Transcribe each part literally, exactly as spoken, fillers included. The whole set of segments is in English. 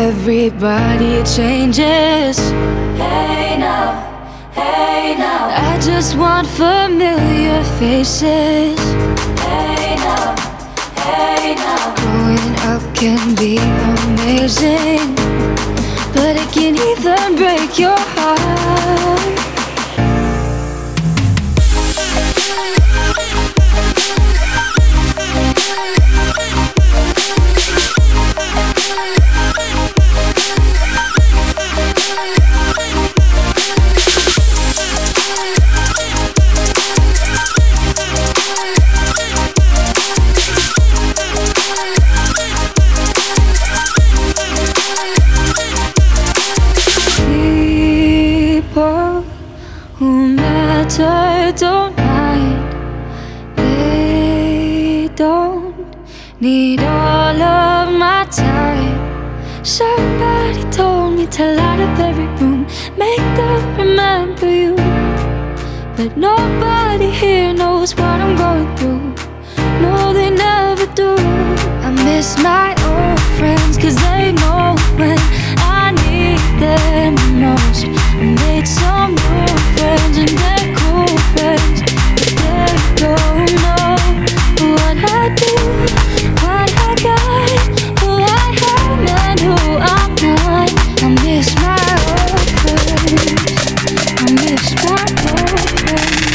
everybody changes. Hey now, hey now. I just want familiar faces. Hey now, hey now. Growing up can be amazing, but it can even break your heart. Who matter don't mind. They don't need all of my time. Somebody told me to light up every room, make them remember you. But nobody here knows what I'm going through. No, they never do. I miss my old friends, cause they know when I need them the most. I made some new friends and they're cool friends, but they don't know what I do, what I got, who I am and who I'm not. I miss my old friends. I miss my old friends.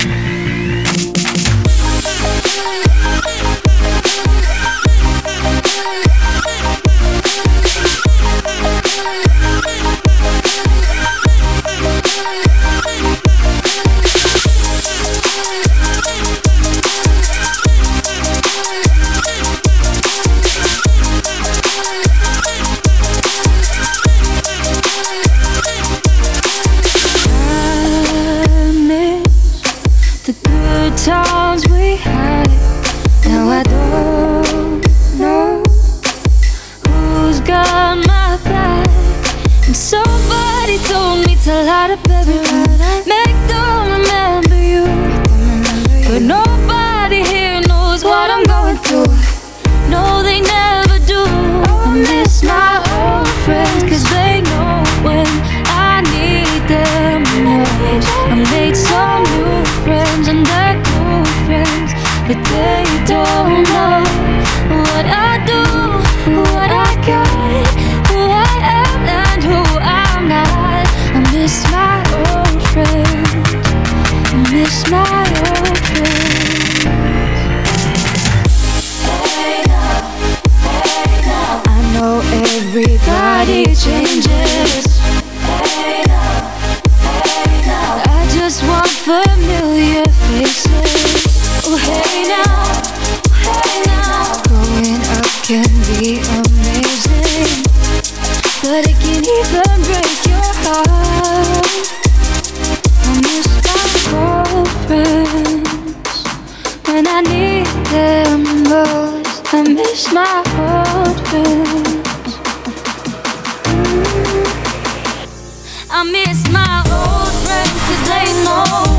Times we had, now I don't know who's got my back. And somebody told me to light up every room, make them remember you. But nobody here knows what I'm going through. No, they never do. I miss my old friends, cause they know when I need them most. I made some new friends and they're cool friends, but they don't know what I do, what I got, who I am and who I'm not. I miss my old friends. I miss my old friends. Hey now, hey now. I know everybody changes. Hey now, hey now. I just want familiar faces. Oh hey now, hey now. Growing up can be amazing, but it can even break your heart. I miss my old friends when I need them most. I miss my old friends. Mm. I miss my old friends, cause they know